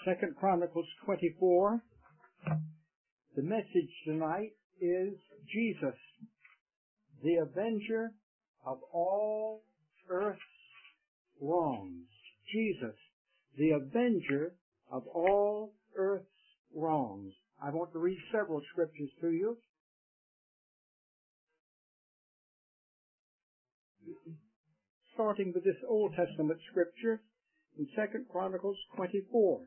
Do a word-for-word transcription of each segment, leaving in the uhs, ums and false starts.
Second Chronicles twenty-four. The message tonight is Jesus, the avenger of all earth's wrongs. Jesus, the avenger of all earth's wrongs. I want to read several scriptures to you. Starting with this Old Testament scripture in Second Chronicles twenty-four.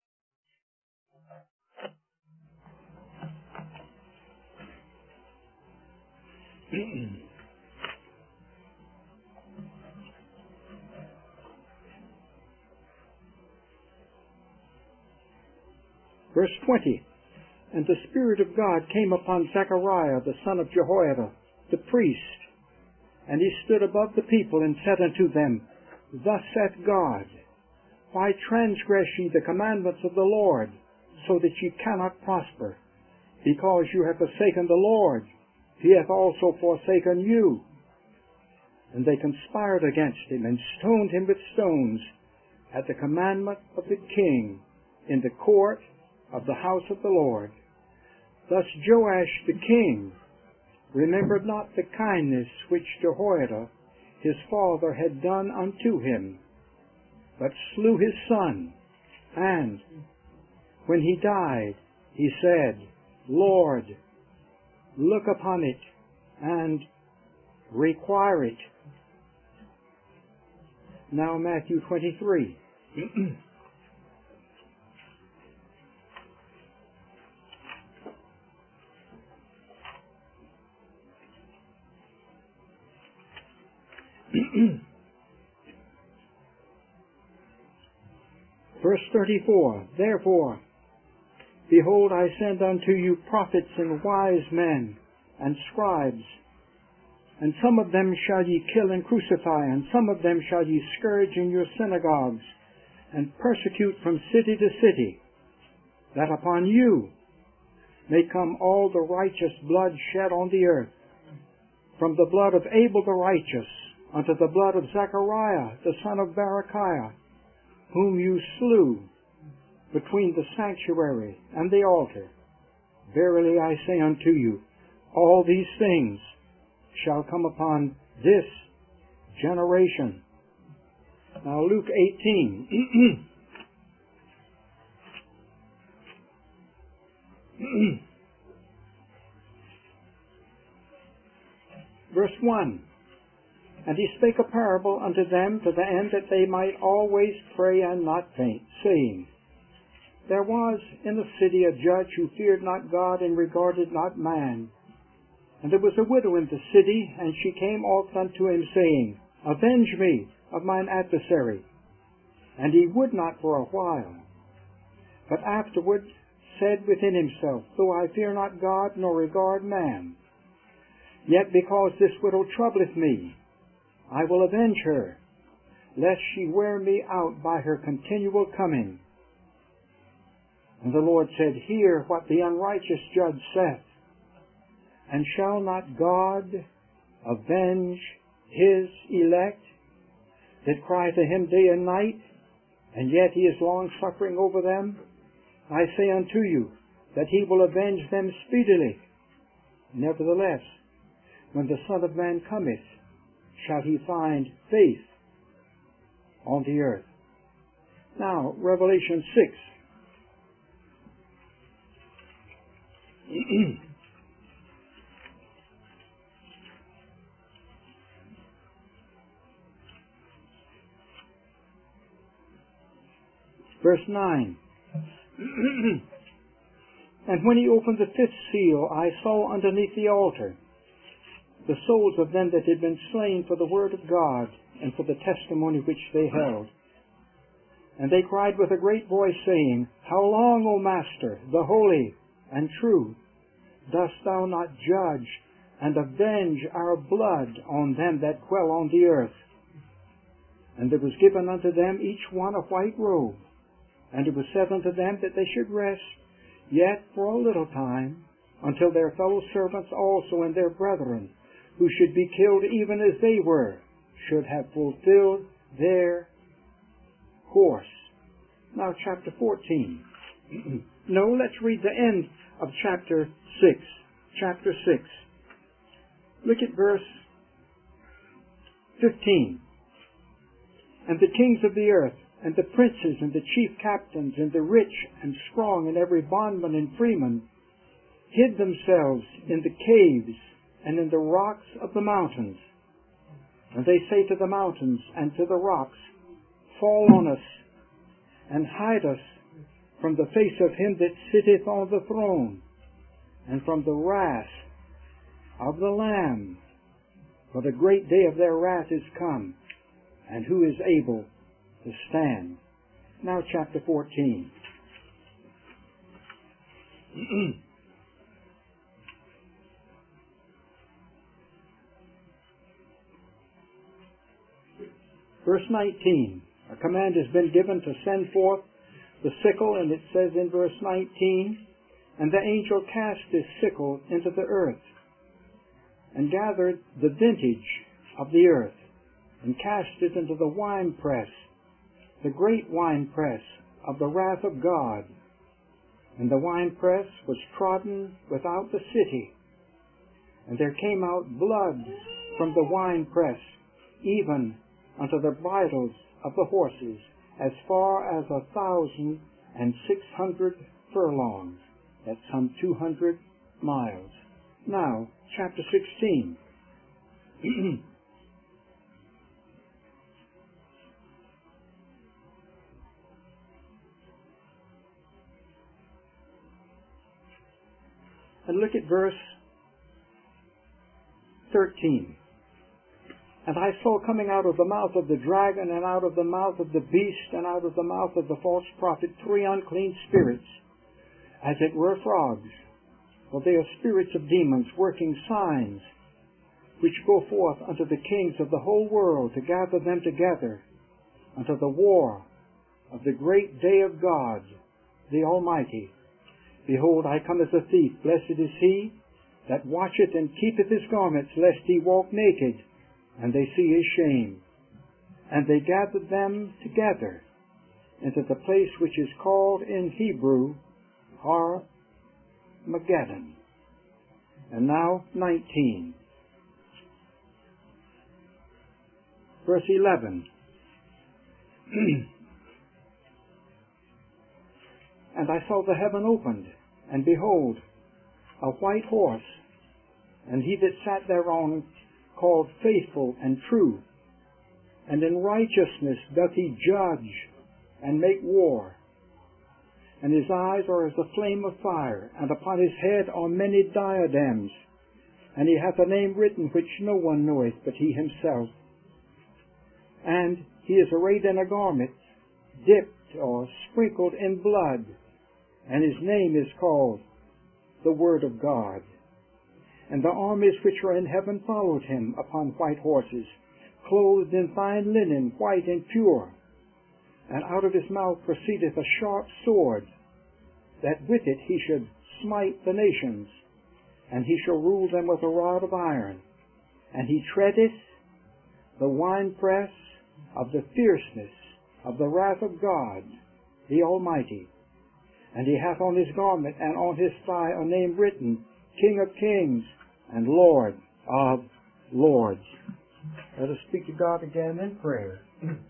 Verse twenty. And the Spirit of God came upon Zechariah, the son of Jehoiada, the priest. And he stood above the people and said unto them, Thus saith God, Why transgress ye the commandments of the Lord, so that ye cannot prosper? Because you have forsaken the Lord, he hath also forsaken you. And they conspired against him, and stoned him with stones, at the commandment of the king, in the court of the house of the Lord. Thus Joash the king remembered not the kindness which Jehoiada his father had done unto him, but slew his son. And when he died, he said, Lord, look upon it and require it. Now Matthew twenty-three. Verse thirty-four. Therefore, behold, I send unto you prophets and wise men and scribes, and some of them shall ye kill and crucify, and some of them shall ye scourge in your synagogues, and persecute from city to city, that upon you may come all the righteous blood shed on the earth, from the blood of Abel the righteous unto the blood of Zechariah the son of Berechiah, whom you slew between the sanctuary and the altar. Verily I say unto you, all these things shall come upon this generation. Now Luke eighteen. Verse one. And he spake a parable unto them to the end that they might always pray and not faint, saying, There was in the city a judge who feared not God and regarded not man. And there was a widow in the city, and she came oft unto him, saying, Avenge me of mine adversary. And he would not for a while, but afterward said within himself, Though I fear not God, nor regard man, yet because this widow troubleth me, I will avenge her, lest she wear me out by her continual coming. And the Lord said, Hear what the unrighteous judge saith. And shall not God avenge his elect, that cry to him day and night, and yet he is long-suffering over them? I say unto you, that he will avenge them speedily. Nevertheless, when the Son of Man cometh, shall he find faith on the earth? Now, Revelation six. Verse nine. And when he opened the fifth seal, I saw underneath the altar the souls of them that had been slain for the word of God and for the testimony which they held. And they cried with a great voice, saying, How long, O Master, the holy and true, dost thou not judge and avenge our blood on them that dwell on the earth? And there was given unto them each one a white robe, and it was said unto them that they should rest yet for a little time, until their fellow servants also and their brethren, who should be killed even as they were, should have fulfilled their course. Now chapter fourteen. No, let's read the end of chapter six. Chapter six. Look at verse fifteen. And the kings of the earth, and the princes, and the chief captains, and the rich and strong, and every bondman and freeman, hid themselves in the caves and in the rocks of the mountains. And they say to the mountains and to the rocks, fall on us, and hide us from the face of him that sitteth on the throne, and from the wrath of the Lamb. For the great day of their wrath is come, and who is able to stand? Now chapter fourteen. Verse nineteen. A command has been given to send forth the sickle, and it says in verse nineteen, and the angel cast his sickle into the earth, and gathered the vintage of the earth, and cast it into the winepress, the great winepress of the wrath of God. And the winepress was trodden without the city, and there came out blood from the winepress, even unto the bridles of the horses, as far as a thousand and six hundred furlongs. That's some two hundred miles. Now, chapter sixteen. And look at verse thirteen. And I saw coming out of the mouth of the dragon, and out of the mouth of the beast, and out of the mouth of the false prophet, three unclean spirits, as it were frogs. For they are spirits of demons, working signs, which go forth unto the kings of the whole world, to gather them together unto the war of the great day of God, the Almighty. Behold, I come as a thief. Blessed is he that watcheth and keepeth his garments, lest he walk naked, and they see his shame. And they gathered them together into the place which is called in Hebrew Armageddon. And now nineteen. Verse eleven. And I saw the heaven opened, and behold, a white horse, and he that sat thereon called Faithful and True, and in righteousness doth he judge and make war. And his eyes are as a flame of fire, and upon his head are many diadems, and he hath a name written which no one knoweth but he himself. And he is arrayed in a garment dipped or sprinkled in blood, and his name is called the Word of God. And the armies which are in heaven followed him upon white horses, clothed in fine linen, white and pure. And out of his mouth proceedeth a sharp sword, that with it he should smite the nations, and he shall rule them with a rod of iron. And he treadeth the winepress of the fierceness of the wrath of God, the Almighty. And he hath on his garment and on his thigh a name written, King of Kings and Lord of Lords. Let us speak to God again in prayer.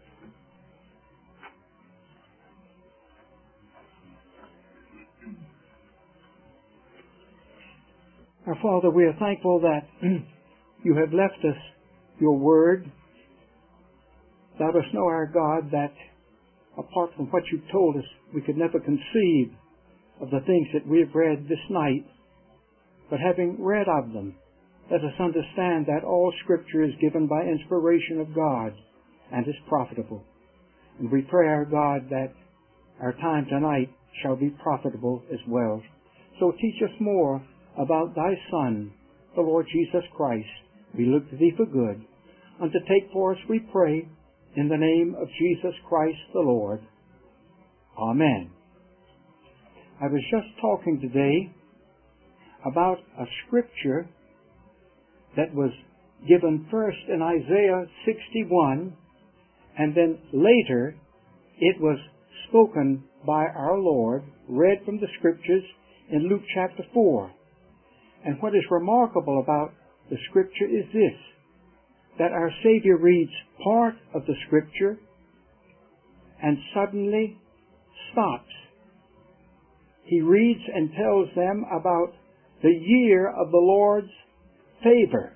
Our Father, we are thankful that you have left us your word. Thou dost know, our God, that apart from what you've told us, we could never conceive of the things that we have read this night. But having read of them, let us understand that all Scripture is given by inspiration of God and is profitable. And we pray, our God, that our time tonight shall be profitable as well. So teach us more about thy Son, the Lord Jesus Christ. We look to thee for good. Undertake for us, we pray, in the name of Jesus Christ the Lord. Amen. I was just talking today about a scripture that was given first in Isaiah sixty-one, and then later it was spoken by our Lord, read from the Scriptures in Luke chapter four. And what is remarkable about the Scripture is this, that our Savior reads part of the Scripture and suddenly stops. He reads and tells them about the year of the Lord's favor.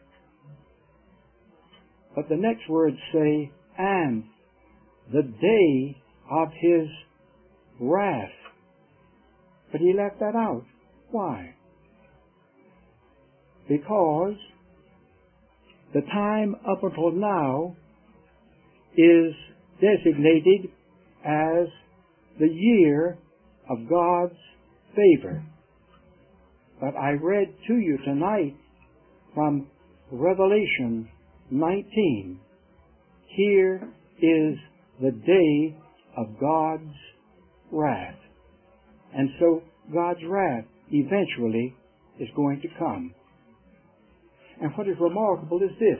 But the next words say, and the day of His wrath. But He left that out. Why? Because the time up until now is designated as the year of God's favor. But I read to you tonight from Revelation nineteen. Here is the day of God's wrath. And so God's wrath eventually is going to come. And what is remarkable is this.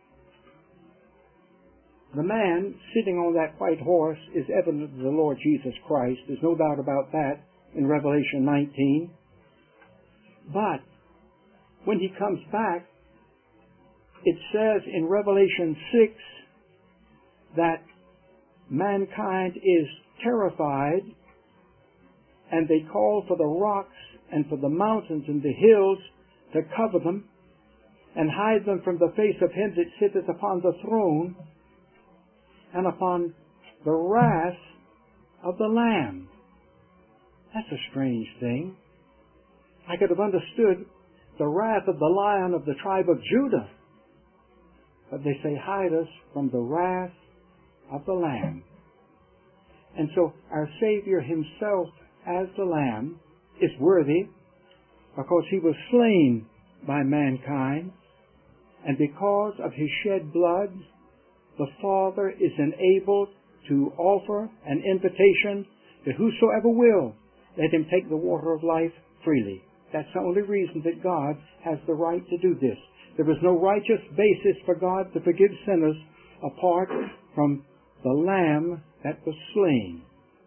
The man sitting on that white horse is evidently the Lord Jesus Christ. There's no doubt about that in Revelation nineteen. But when He comes back, it says in Revelation six that mankind is terrified and they call for the rocks and for the mountains and the hills to cover them and hide them from the face of Him that sitteth upon the throne and upon the wrath of the Lamb. That's a strange thing. I could have understood the wrath of the Lion of the tribe of Judah. But they say, hide us from the wrath of the Lamb. And so our Savior Himself as the Lamb is worthy because He was slain by mankind, and because of His shed blood, the Father is enabled to offer an invitation to whosoever will, let him take the water of life freely. That's the only reason that God has the right to do this. There was no righteous basis for God to forgive sinners apart from the Lamb that was slain.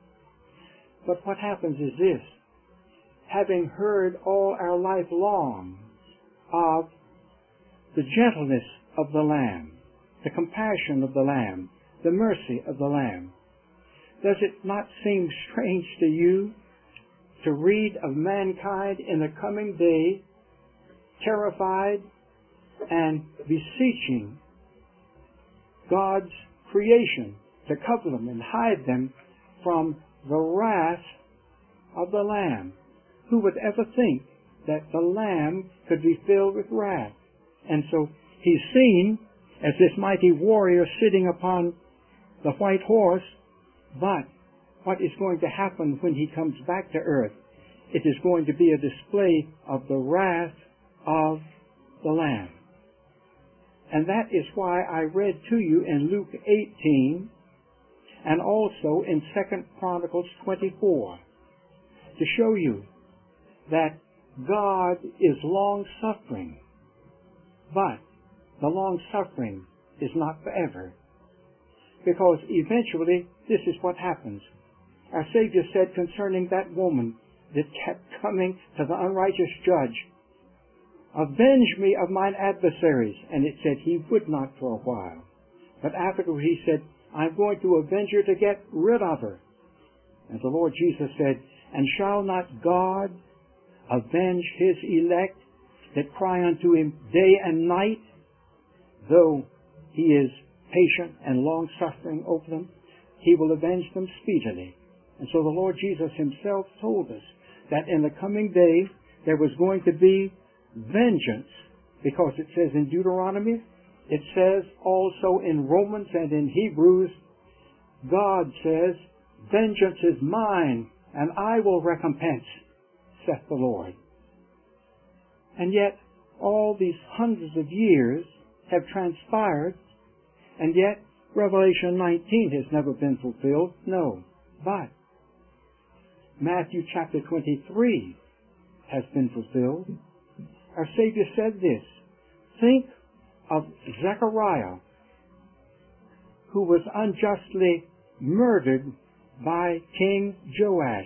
But what happens is this. Having heard all our life long of the gentleness of the Lamb, the compassion of the Lamb, the mercy of the Lamb, does it not seem strange to you to read of mankind in the coming day terrified and beseeching God's creation to cover them and hide them from the wrath of the Lamb? Who would ever think that the Lamb could be filled with wrath? And so He's seen as this mighty warrior sitting upon the white horse, but what is going to happen when He comes back to earth? It is going to be a display of the wrath of the Lamb. And that is why I read to you in Luke eighteen and also in Second Chronicles twenty-four to show you that God is long-suffering, but the long-suffering is not forever. Because eventually, this is what happens. Our Savior said concerning that woman that kept coming to the unrighteous judge, avenge me of mine adversaries. And it said He would not for a while. But afterward He said, I'm going to avenge her to get rid of her. And the Lord Jesus said, and shall not God avenge His elect that cry unto Him day and night, though He is patient and long-suffering over them? He will avenge them speedily. And so the Lord Jesus Himself told us that in the coming day there was going to be vengeance, because it says in Deuteronomy, it says also in Romans and in Hebrews, God says, vengeance is mine, and I will recompense, saith the Lord. And yet, all these hundreds of years have transpired, and yet Revelation nineteen has never been fulfilled. No. But Matthew chapter twenty-three has been fulfilled. Our Savior said this, think of Zechariah, who was unjustly murdered by King Joash.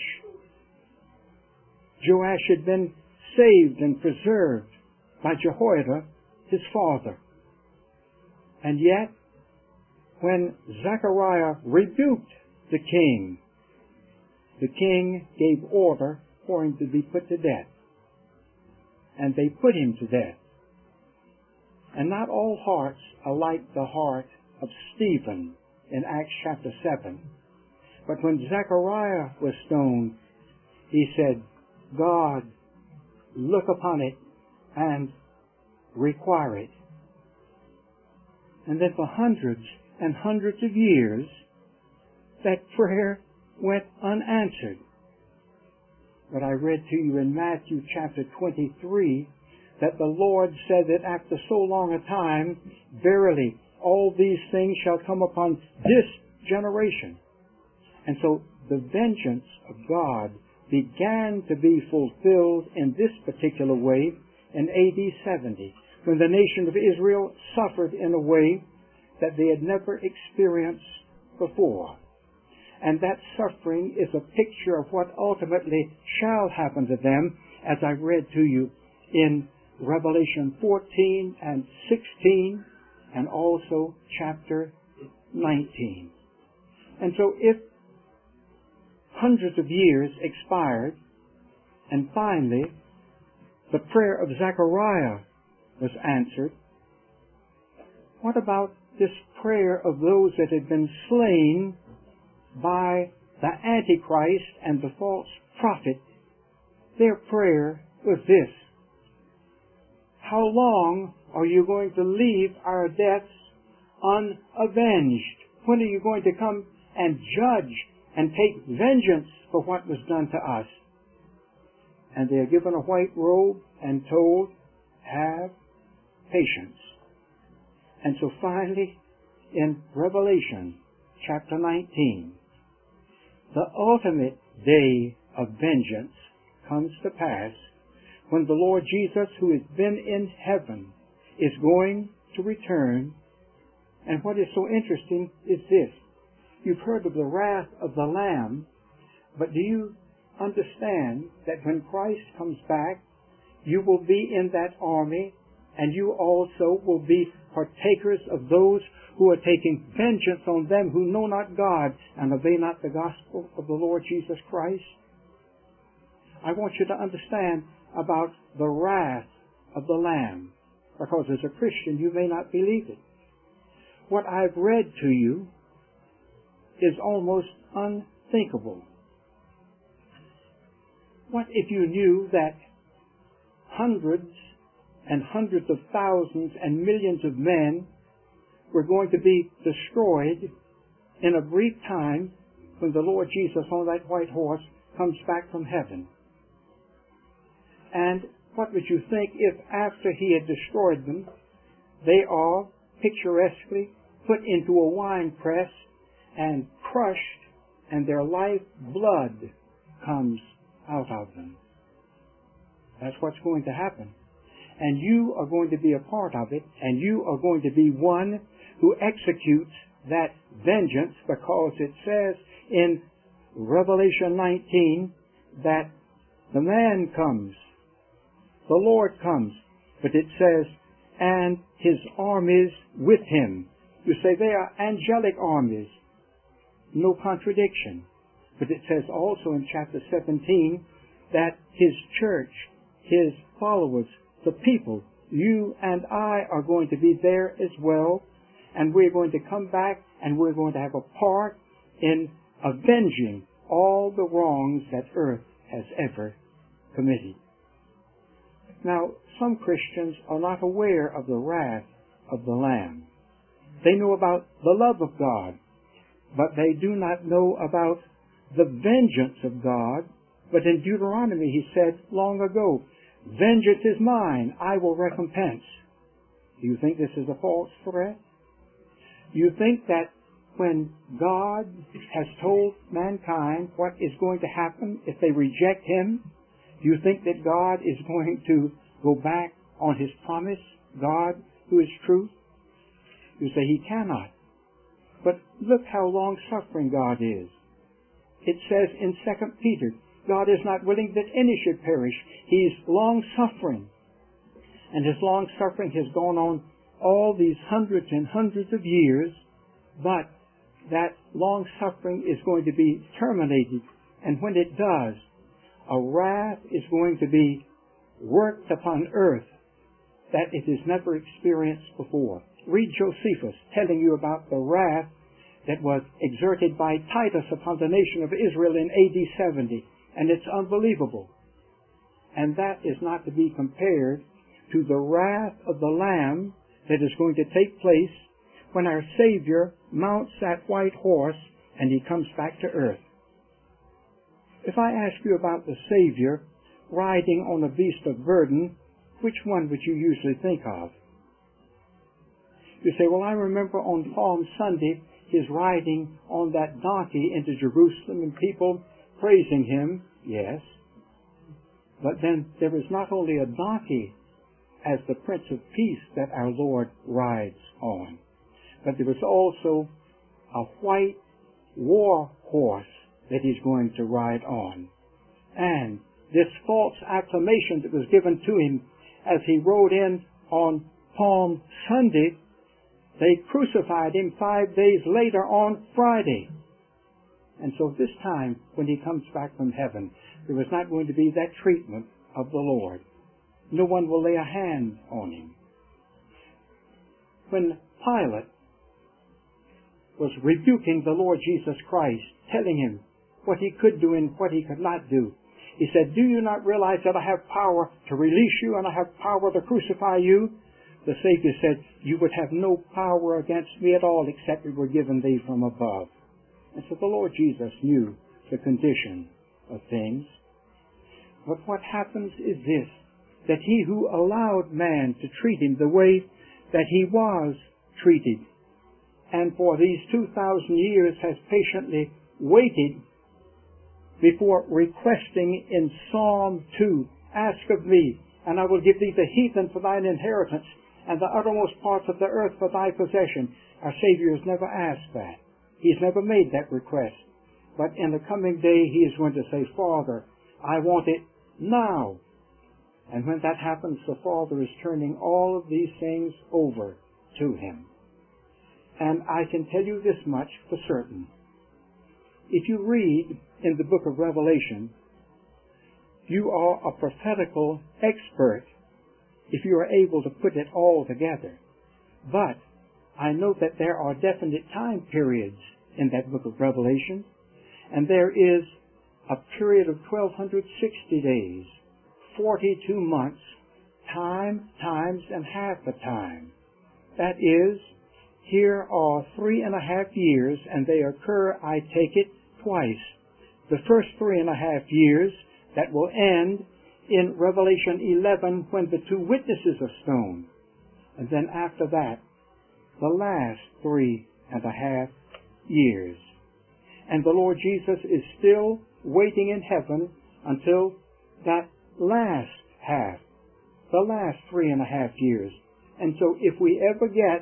Joash had been saved and preserved by Jehoiada, his father. And yet, when Zechariah rebuked the king, the king gave order for him to be put to death. And they put him to death. And not all hearts are like the heart of Stephen in Acts chapter seven. But when Zechariah was stoned, he said, God, look upon it and require it. And then for hundreds and hundreds of years, that prayer went unanswered. But I read to you in Matthew chapter twenty-three that the Lord said that after so long a time, verily, all these things shall come upon this generation. And so the vengeance of God began to be fulfilled in this particular way in A D seventy, when the nation of Israel suffered in a way that they had never experienced before. And that suffering is a picture of what ultimately shall happen to them, as I read to you in Revelation fourteen and sixteen, and also chapter nineteen. And so if hundreds of years expired, and finally the prayer of Zechariah was answered, what about this prayer of those that had been slain by the Antichrist and the false prophet? Their prayer was this: how long are you going to leave our deaths unavenged? When are you going to come and judge and take vengeance for what was done to us? And they are given a white robe and told, have patience. And so finally, in Revelation chapter nineteen, the ultimate day of vengeance comes to pass when the Lord Jesus, who has been in heaven, is going to return. And what is so interesting is this: you've heard of the wrath of the Lamb, but do you understand that when Christ comes back, you will be in that army, and you also will be partakers of those who are taking vengeance on them who know not God and obey not the gospel of the Lord Jesus Christ? I want you to understand about the wrath of the Lamb, because as a Christian you may not believe it. What I've read to you is almost unthinkable. What if you knew that hundreds and hundreds of thousands and millions of men were going to be destroyed in a brief time when the Lord Jesus on that white horse comes back from heaven? And what would you think if after he had destroyed them, they are picturesquely put into a wine press and crushed, and their life blood comes out of them? That's what's going to happen. And you are going to be a part of it, and you are going to be one who executes that vengeance, because it says in Revelation nineteen that the man comes, the Lord comes, but it says, and his armies with him. You say they are angelic armies. No contradiction. But it says also in chapter seventeen that his church, his followers, the people, you and I are going to be there as well, and we're going to come back and we're going to have a part in avenging all the wrongs that earth has ever committed. Now, some Christians are not aware of the wrath of the Lamb. They know about the love of God, but they do not know about the vengeance of God. But in Deuteronomy he said long ago, vengeance is mine, I will recompense. Do you think this is a false threat? Do you think that when God has told mankind what is going to happen if they reject him, do you think that God is going to go back on his promise, God who is truth? You say he cannot. But look how long-suffering God is. it says in Second Peter, God is not willing that any should perish. He's long-suffering. And His long-suffering has gone on all these hundreds and hundreds of years, but that long-suffering is going to be terminated. And when it does, a wrath is going to be worked upon earth that it has never experienced before. Read Josephus telling you about the wrath that was exerted by Titus upon the nation of Israel in A D seventy. And it's unbelievable. And that is not to be compared to the wrath of the Lamb that is going to take place when our Savior mounts that white horse and He comes back to earth. If I ask you about the Savior riding on a beast of burden, which one would you usually think of? You say, well, I remember on Palm Sunday His riding on that donkey into Jerusalem and people praising Him. Yes. But then there was not only a donkey as the Prince of Peace that our Lord rides on, but there was also a white war horse that He's going to ride on. And this false acclamation that was given to Him as He rode in on Palm Sunday, they crucified Him five days later on Friday. And so this time, when He comes back from heaven, there was not going to be that treatment of the Lord. No one will lay a hand on Him. When Pilate was rebuking the Lord Jesus Christ, telling Him what He could do and what He could not do, He said, do you not realize that I have power to release you and I have power to crucify you? The Savior said, you would have no power against me at all except it were given thee from above. And so the Lord Jesus knew the condition of things. But what happens is this, that He who allowed man to treat Him the way that He was treated, and for these two thousand years has patiently waited before requesting in Psalm two, ask of me, and I will give thee the heathen for thine inheritance, and the uttermost parts of the earth for thy possession. Our Savior has never asked that. He's never made that request. But in the coming day, He is going to say, Father, I want it now. And when that happens, the Father is turning all of these things over to Him. And I can tell you this much for certain. If you read in the book of Revelation, you are a prophetical expert if you are able to put it all together. But I know that there are definite time periods in that book of Revelation, and there is a period of twelve sixty days, forty-two months, time, times, and half a time. That is, here are three and a half years, and they occur, I take it, twice. The first three and a half years that will end in Revelation eleven when the two witnesses are stoned. And then after that, the last three and a half years. And the Lord Jesus is still waiting in heaven until that last half, the last three and a half years. And so if we ever get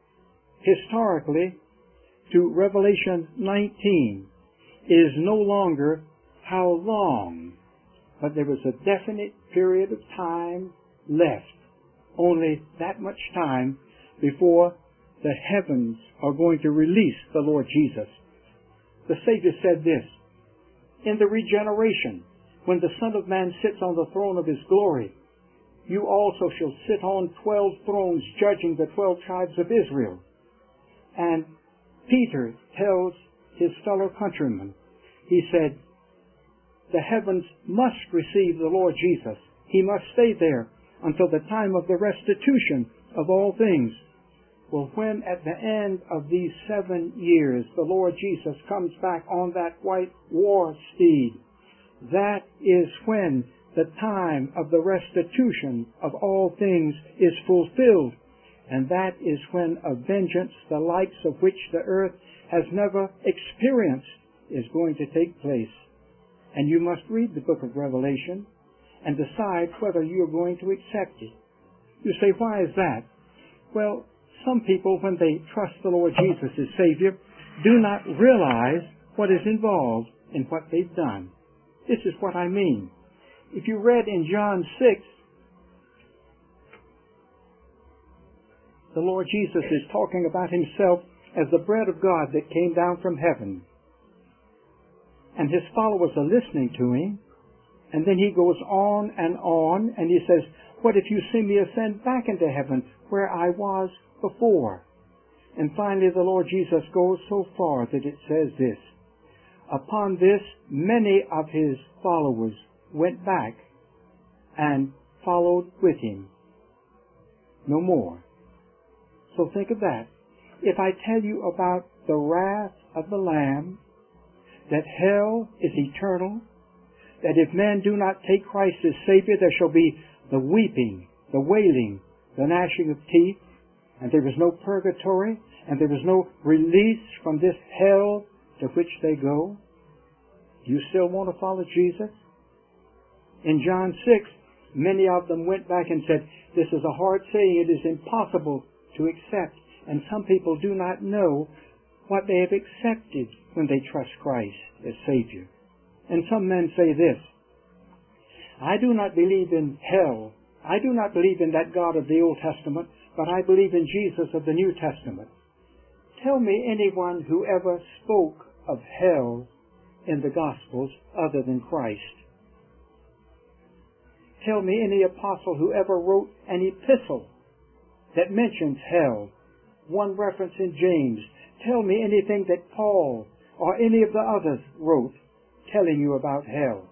historically to Revelation nineteen, it is no longer how long, but there was a definite period of time left, only that much time before the heavens are going to release the Lord Jesus. The Savior said this, in the regeneration, when the Son of Man sits on the throne of His glory, you also shall sit on twelve thrones judging the twelve tribes of Israel. And Peter tells his fellow countrymen, he said, the heavens must receive the Lord Jesus. He must stay there until the time of the restitution of all things. Well, when at the end of these seven years the Lord Jesus comes back on that white war steed, that is when the time of the restitution of all things is fulfilled. And that is when a vengeance the likes of which the earth has never experienced is going to take place. And you must read the book of Revelation and decide whether you are going to accept it. You say, why is that? Well, some people, when they trust the Lord Jesus as Savior, do not realize what is involved. in what they've done. This is what I mean. If you read in John six, the Lord Jesus is talking about himself as the bread of God that came down from heaven. And his followers are listening to him. And then he goes on and on, and he says, what if you see me ascend back into heaven where I was before? And finally the Lord Jesus goes so far that it says this, upon this many of his followers went back and followed with him. No more. So think of that. If I tell you about the wrath of the Lamb, that hell is eternal, that if men do not take Christ as Savior, there shall be the weeping, the wailing, the gnashing of teeth, and there is no purgatory, and there is no release from this hell to which they go. Do you still want to follow Jesus? In John six, many of them went back and said, this is a hard saying, it is impossible to accept. And some people do not know what they have accepted when they trust Christ as Savior. And some men say this, I do not believe in hell. I do not believe in that God of the Old Testament, but I believe in Jesus of the New Testament. Tell me anyone who ever spoke of hell in the Gospels other than Christ. Tell me any apostle who ever wrote an epistle that mentions hell. One reference in James. Tell me anything that Paul or any of the others wrote telling you about hell.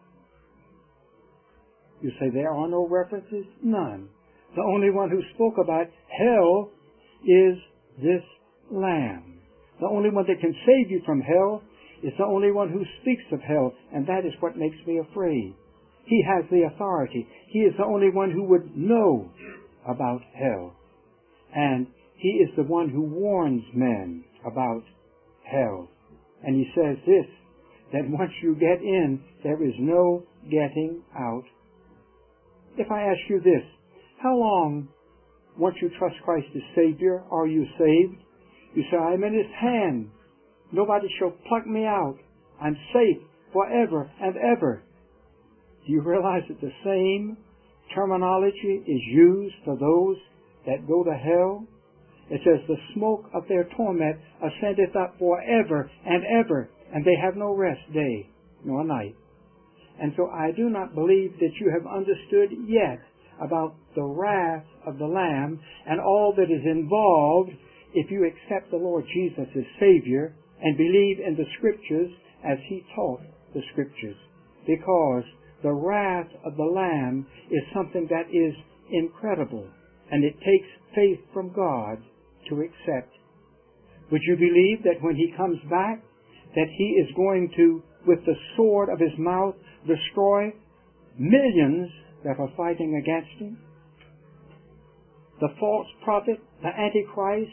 You say there are no references? None. The only one who spoke about hell is this Lamb. The only one that can save you from hell is the only one who speaks of hell, and that is what makes me afraid. He has the authority. He is the only one who would know about hell. And he is the one who warns men about hell. And he says this, that once you get in, there is no getting out. If I ask you this, how long, once you trust Christ as Savior, are you saved? You say, I'm in His hand. Nobody shall pluck me out. I'm safe forever and ever. Do you realize that the same terminology is used for those that go to hell? It says, the smoke of their torment ascendeth up forever and ever, and they have no rest day nor night. And so I do not believe that you have understood yet about the wrath of the Lamb and all that is involved if you accept the Lord Jesus as Savior and believe in the Scriptures as He taught the Scriptures. Because the wrath of the Lamb is something that is incredible, and it takes faith from God to accept. Would you believe that when He comes back, that He is going to, with the sword of His mouth, destroy millions that are fighting against Him? The false prophet, the Antichrist,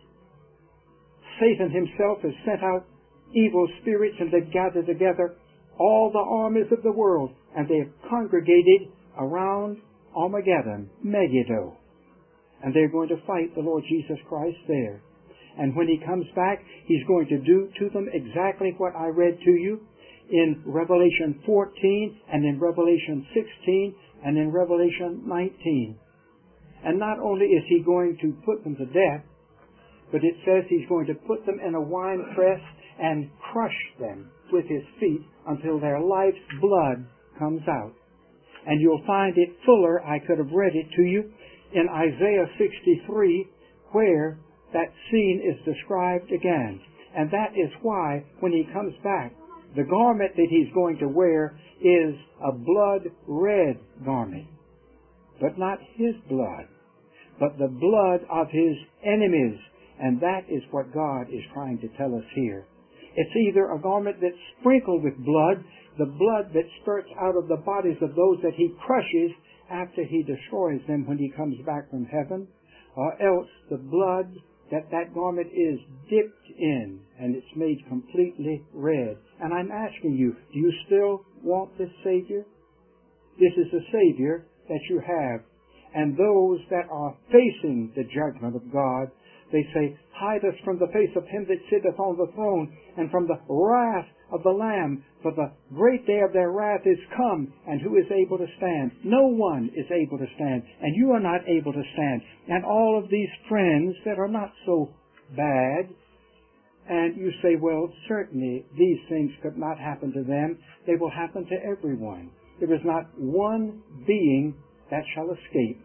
Satan himself has sent out evil spirits, and they've gathered together all the armies of the world, and they have congregated around Armageddon, Megiddo. And they're going to fight the Lord Jesus Christ there. And when He comes back, He's going to do to them exactly what I read to you in Revelation fourteen, and in Revelation sixteen, and in Revelation nineteen. And not only is He going to put them to death, but it says He's going to put them in a wine press and crush them with His feet until their life's blood comes out. And you'll find it fuller, I could have read it to you, in Isaiah sixty-three, where that scene is described again. And that is why, when He comes back, the garment that He's going to wear is a blood-red garment. But not His blood, but the blood of His enemies. And that is what God is trying to tell us here. It's either a garment that's sprinkled with blood, the blood that spurts out of the bodies of those that He crushes after He destroys them when He comes back from heaven, or else the blood that that garment is dipped in, and it's made completely red. And I'm asking you, do you still want this Savior? This is the Savior that you have. And those that are facing the judgment of God, they say, hide us from the face of Him that sitteth on the throne, and from the wrath of the Lamb, for the great day of their wrath is come, and who is able to stand? No one is able to stand, and you are not able to stand. And all of these friends that are not so bad, and you say, well, certainly these things could not happen to them. They will happen to everyone. There is not one being that shall escape.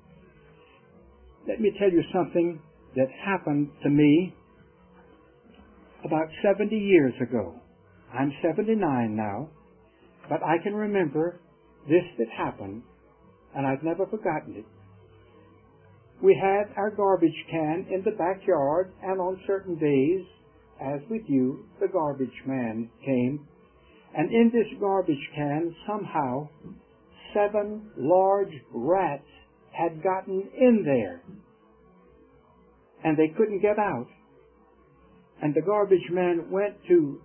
Let me tell you something that happened to me about seventy years ago. I'm seventy-nine now, but I can remember this that happened, and I've never forgotten it. We had our garbage can in the backyard, and on certain days, as with you, the garbage man came, and in this garbage can, somehow, seven large rats had gotten in there, and they couldn't get out. And the garbage man went to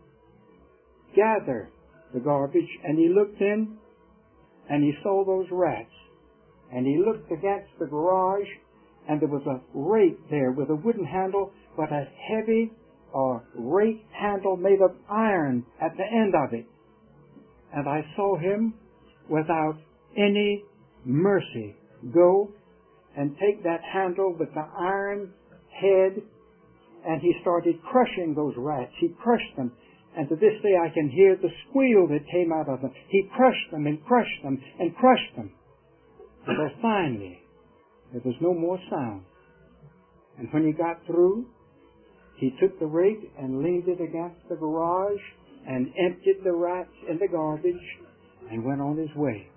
gather the garbage, and he looked in, and he saw those rats, and he looked against the garage, and there was a rake there with a wooden handle, but a heavy or rake handle made of iron at the end of it. And I saw him, without any mercy, go and take that handle with the iron head, and he started crushing those rats. He crushed them, and to this day I can hear the squeal that came out of them. He crushed them and crushed them and crushed them, until finally there was no more sound. And when he got through, he took the rake and leaned it against the garage and emptied the rats in the garbage and went on his way.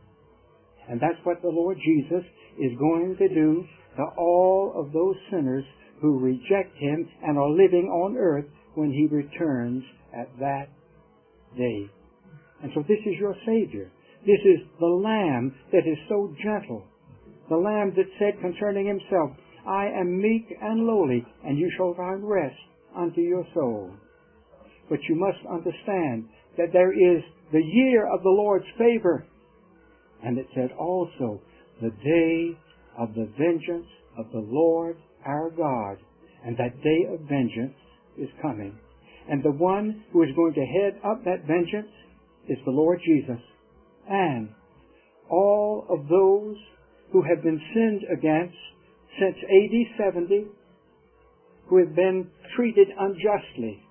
And that's what the Lord Jesus is going to do to all of those sinners who reject Him and are living on earth when He returns at that day. And so this is your Savior. This is the Lamb that is so gentle. The Lamb that said concerning Himself, I am meek and lowly, and you shall find rest unto your soul. But you must understand that there is the year of the Lord's favor. And it said also, the day of the vengeance of the Lord our God. And that day of vengeance is coming. And the one who is going to head up that vengeance is the Lord Jesus. And all of those who have been sinned against since A D seventy, who have been treated unjustly,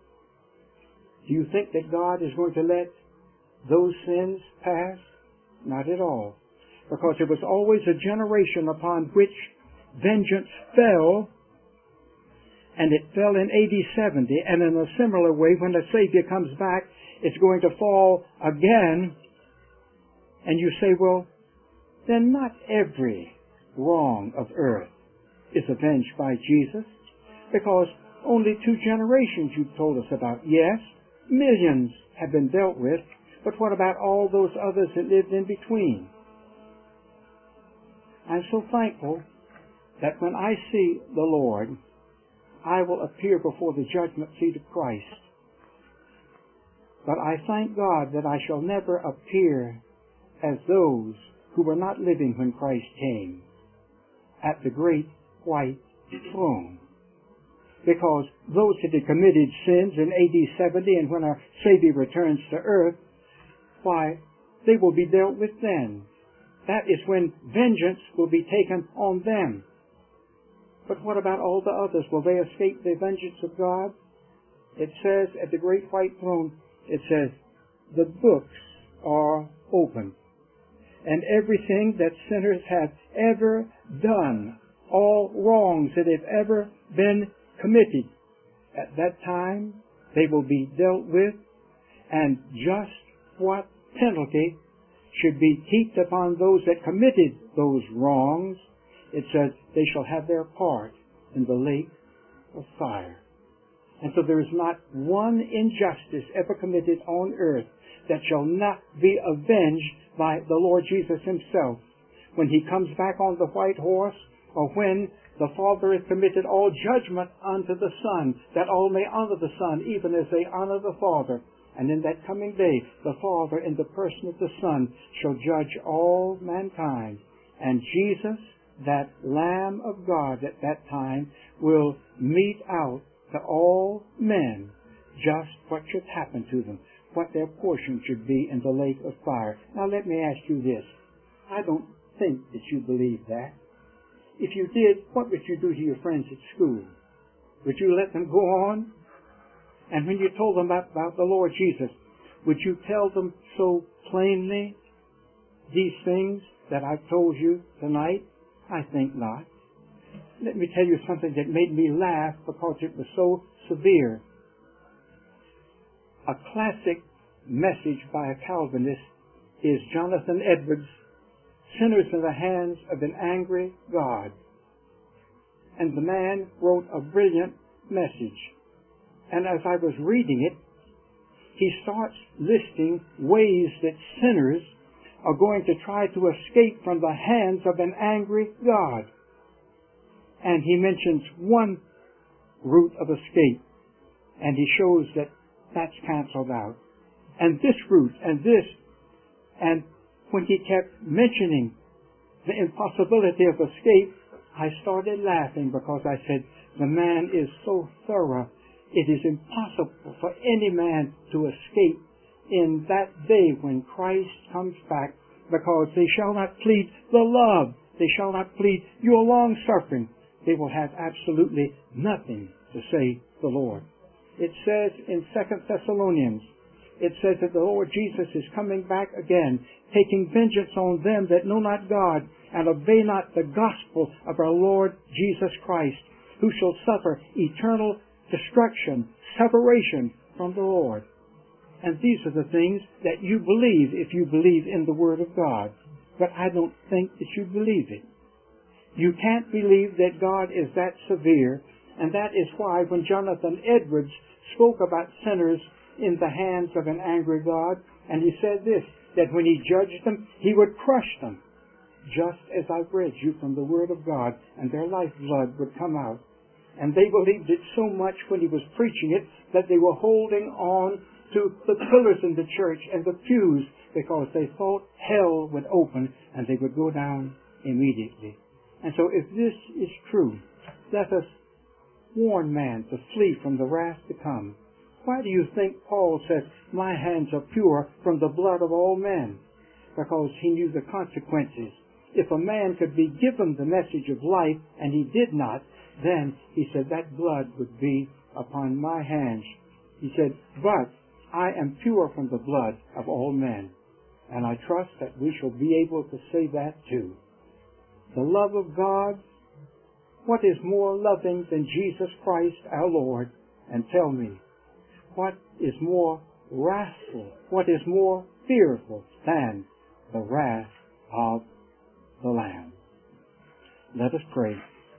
do you think that God is going to let those sins pass? Not at all. Because there was always a generation upon which vengeance fell, and it fell in A D seventy, and in a similar way, when the Savior comes back, it's going to fall again. And you say, well, then not every wrong of earth is avenged by Jesus, because only two generations you've told us about. Yes, millions have been dealt with, but what about all those others that lived in between? I'm so thankful that when I see the Lord, I will appear before the judgment seat of Christ. But I thank God that I shall never appear as those who were not living when Christ came at the great white throne. Because those that had committed sins in A D seventy, and when our Savior returns to earth, why, they will be dealt with then. That is when vengeance will be taken on them. But what about all the others? Will they escape the vengeance of God? It says at the great white throne, it says, the books are open. And everything that sinners have ever done, all wrongs that have ever been committed, at that time they will be dealt with, and just what penalty should be heaped upon those that committed those wrongs, it says they shall have their part in the lake of fire. And so there is not one injustice ever committed on earth that shall not be avenged by the Lord Jesus Himself when He comes back on the white horse, or when the Father has committed all judgment unto the Son, that all may honor the Son even as they honor the Father. And in that coming day, the Father in the person of the Son shall judge all mankind. And Jesus, that Lamb of God at that time, will mete out to all men just what should happen to them. what their portion should be in the lake of fire. Now let me ask you this. I don't think that you believe that. If you did, what would you do to your friends at school? Would you let them go on? And when you told them about, about the Lord Jesus, would you tell them so plainly these things that I've told you tonight? I think not. Let me tell you something that made me laugh because it was so severe. A classic message by a Calvinist is Jonathan Edwards' Sinners in the Hands of an Angry God. And the man wrote a brilliant message. And as I was reading it, he starts listing ways that sinners are going to try to escape from the hands of an angry God. And he mentions one route of escape, and he shows that that's canceled out. And this route, and this, and when he kept mentioning the impossibility of escape, I started laughing because I said, the man is so thorough, it is impossible for any man to escape in that day when Christ comes back, because they shall not plead the love, they shall not plead your long suffering. They will have absolutely nothing to say to the Lord. It says in Second Thessalonians, it says that the Lord Jesus is coming back again, taking vengeance on them that know not God and obey not the gospel of our Lord Jesus Christ, who shall suffer eternal destruction, separation from the Lord. And these are the things that you believe if you believe in the Word of God. But I don't think that you believe it. You can't believe that God is that severe, and that is why when Jonathan Edwards spoke about sinners in the hands of an angry God, and he said this, that when he judged them, he would crush them, just as I've read you from the Word of God, and their lifeblood would come out. And they believed it so much when he was preaching it that they were holding on to the pillars in the church and the pews because they thought hell would open and they would go down immediately. And so if this is true, let us warn man to flee from the wrath to come. Why do you think Paul said, my hands are pure from the blood of all men? Because he knew the consequences. If a man could be given the message of life and he did not, then he said that blood would be upon my hands. He said, but I am pure from the blood of all men. And I trust that we shall be able to say that too. The love of God, what is more loving than Jesus Christ our Lord? And tell me, what is more wrathful, what is more fearful than the wrath of the Lamb? Let us pray.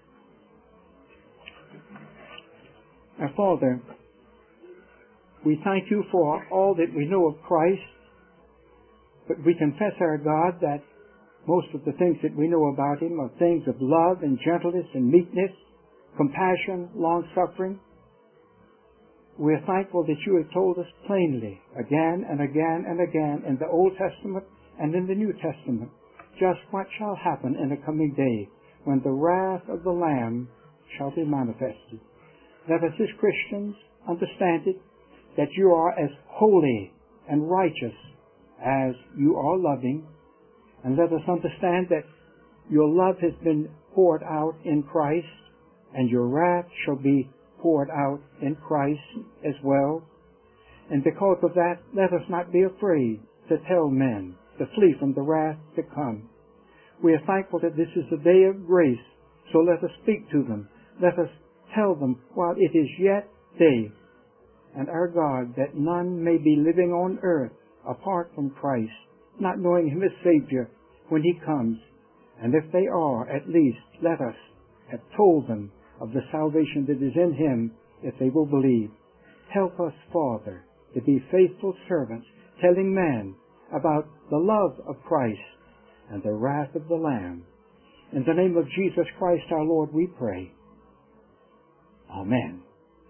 Our Father, we thank you for all that we know of Christ, but we confess, our God, that most of the things that we know about him are things of love and gentleness and meekness, compassion, long-suffering. We are thankful that you have told us plainly, again and again and again, in the Old Testament and in the New Testament, just what shall happen in the coming day when the wrath of the Lamb shall be manifested. Let us as Christians understand it, that you are as holy and righteous as you are loving, and let us understand that your love has been poured out in Christ, and your wrath shall be poured out in Christ as well. And because of that, let us not be afraid to tell men to flee from the wrath to come. We are thankful that this is a day of grace, so let us speak to them. Let us tell them while it is yet day, and our God, that none may be living on earth apart from Christ, not knowing him as Savior when he comes. And if they are, at least let us have told them of the salvation that is in him, if they will believe. Help us, Father, to be faithful servants, telling men about the love of Christ and the wrath of the Lamb. In the name of Jesus Christ our Lord we pray. Amen.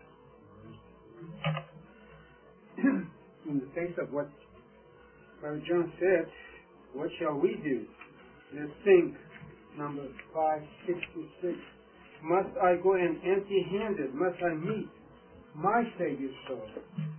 In the face of what Brother John said, what shall we do? Let's think. Number five sixty-six. Must I go in empty-handed? Must I meet my Savior's soul?